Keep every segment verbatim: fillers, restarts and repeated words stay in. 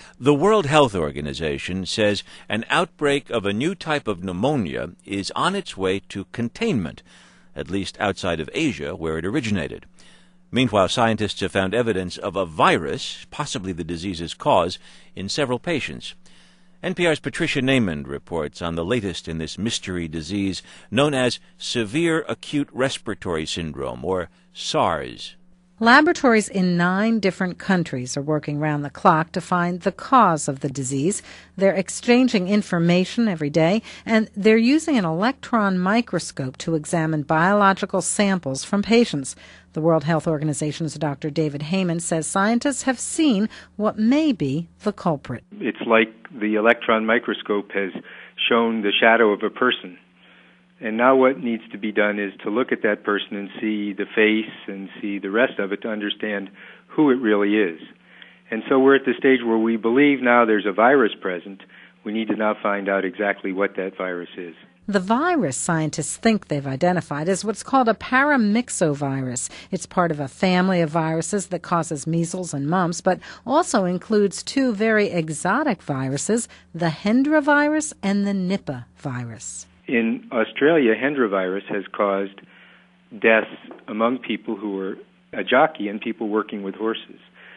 The World Health Organization says an outbreak of a new type of pneumonia is on its way to containment, at least outside of Asia, where it originated. Meanwhile, scientists have found evidence of a virus, possibly the disease's cause, in several patients. N P R's Patricia Naiman reports on the latest in this mystery disease known as Severe Acute Respiratory Syndrome, or SARS. Laboratories in nine different countries are working round the clock to find the cause of the disease. They're exchanging information every day, and they're using an electron microscope to examine biological samples from patients. The World Health Organization's Doctor David Heymann says scientists have seen what may be the culprit. It's like the electron microscope has shown the shadow of a person. And now what needs to be done is to look at that person and see the face and see the rest of it to understand who it really is. And so we're at the stage where we believe now there's a virus present. We need to now find out exactly what that virus is. The virus scientists think they've identified is what's called a paramyxovirus. It's part of a family of viruses that causes measles and mumps, but also includes two very exotic viruses, the Hendra virus and the Nipah virus. In Australia, Hendra virus has caused deaths among people who were a jockey and people working with horses.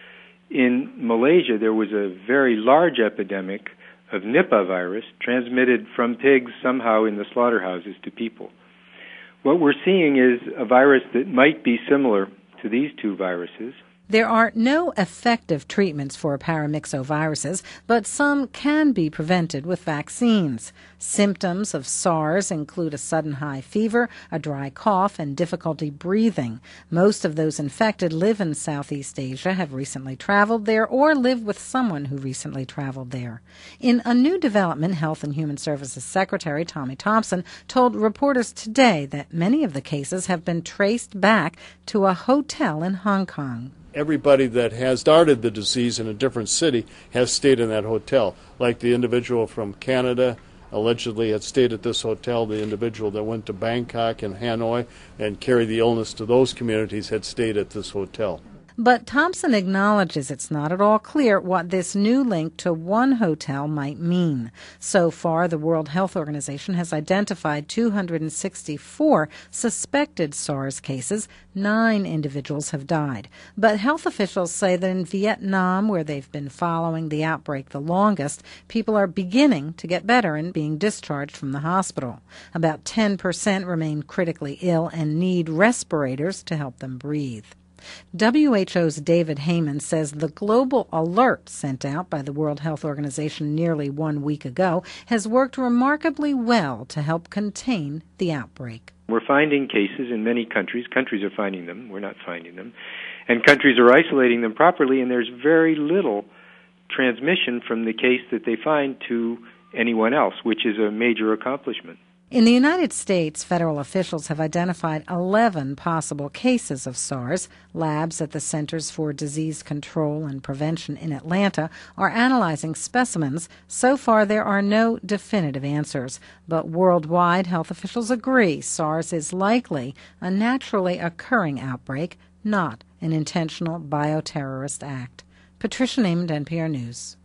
In Malaysia, there was a very large epidemic of Nipah virus transmitted from pigs somehow in the slaughterhouses to people. What we're seeing is a virus that might be similar to these two viruses. There are no effective treatments for paramyxoviruses, but some can be prevented with vaccines. Symptoms of SARS include a sudden high fever, a dry cough, and difficulty breathing. Most of those infected live in Southeast Asia, have recently traveled there, or live with someone who recently traveled there. In a new development, Health and Human Services Secretary Tommy Thompson told reporters today that many of the cases have been traced back to a hotel in Hong Kong. Everybody that has started the disease in a different city has stayed in that hotel. Like the individual from Canada allegedly had stayed at this hotel. The individual that went to Bangkok and Hanoi and carried the illness to those communities had stayed at this hotel. But Thompson acknowledges it's not at all clear what this new link to one hotel might mean. So far, the World Health Organization has identified two hundred sixty-four suspected SARS cases. Nine individuals have died. But health officials say that in Vietnam, where they've been following the outbreak the longest, people are beginning to get better and being discharged from the hospital. About ten percent remain critically ill and need respirators to help them breathe. W H O's David Heymann says the global alert sent out by the World Health Organization nearly one week ago has worked remarkably well to help contain the outbreak. We're finding cases in many countries. Countries are finding them. We're not finding them. And countries are isolating them properly, and there's very little transmission from the case that they find to anyone else, which is a major accomplishment. In the United States, federal officials have identified eleven possible cases of SARS. Labs at the Centers for Disease Control and Prevention in Atlanta are analyzing specimens. So far, there are no definitive answers. But worldwide, health officials agree SARS is likely a naturally occurring outbreak, not an intentional bioterrorist act. Patricia Naiman, N P R News.